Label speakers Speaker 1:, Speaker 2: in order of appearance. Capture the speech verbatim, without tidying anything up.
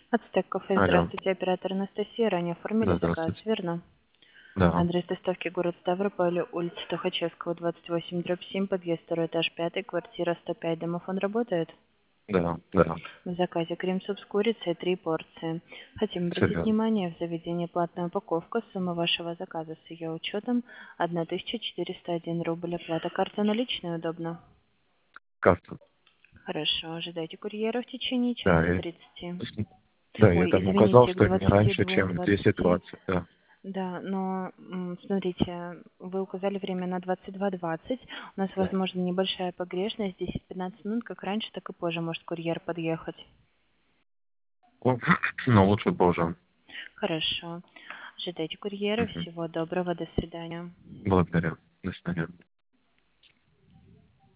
Speaker 1: Ацтек кафе.
Speaker 2: Алло.
Speaker 1: Здравствуйте, оператор Анастасия. Ранее
Speaker 2: Да,
Speaker 1: оформили заказ,
Speaker 2: здравствуйте.
Speaker 1: верно?
Speaker 2: Да,
Speaker 1: Адрес доставки город Ставрополь, улица Тухачевского, двадцать восемь, дробь семь, подъезд второй этаж, пятый, квартира сто пять. Домофон работает?
Speaker 2: да, да.
Speaker 1: В заказе крем-суп с курицей, три порции. Хотим
Speaker 2: Все
Speaker 1: обратить
Speaker 2: верно.
Speaker 1: внимание, в заведении платная упаковка, сумма вашего заказа с ее учетом тысяча четыреста один рубль. Оплата карта наличная, удобно?
Speaker 2: Карта.
Speaker 1: Хорошо, ожидайте курьера в течение
Speaker 2: Да,
Speaker 1: часа
Speaker 2: и,
Speaker 1: тридцати.
Speaker 2: да, я
Speaker 1: Ой,
Speaker 2: там указал,
Speaker 1: извините, к
Speaker 2: что не
Speaker 1: двадцати
Speaker 2: раньше,
Speaker 1: двум
Speaker 2: чем десять
Speaker 1: двадцати.
Speaker 2: двадцать. Да.
Speaker 1: Да, но м, смотрите, вы указали время на двадцать два двадцать. У нас,
Speaker 2: Да.
Speaker 1: возможно, небольшая погрешность, десять-пятнадцать минут, как раньше, так и позже может курьер подъехать.
Speaker 2: О, ну, лучше позже.
Speaker 1: Хорошо. Ожидайте курьера.
Speaker 2: Мгм.
Speaker 1: Всего доброго. До свидания.
Speaker 2: Благодарю. До свидания.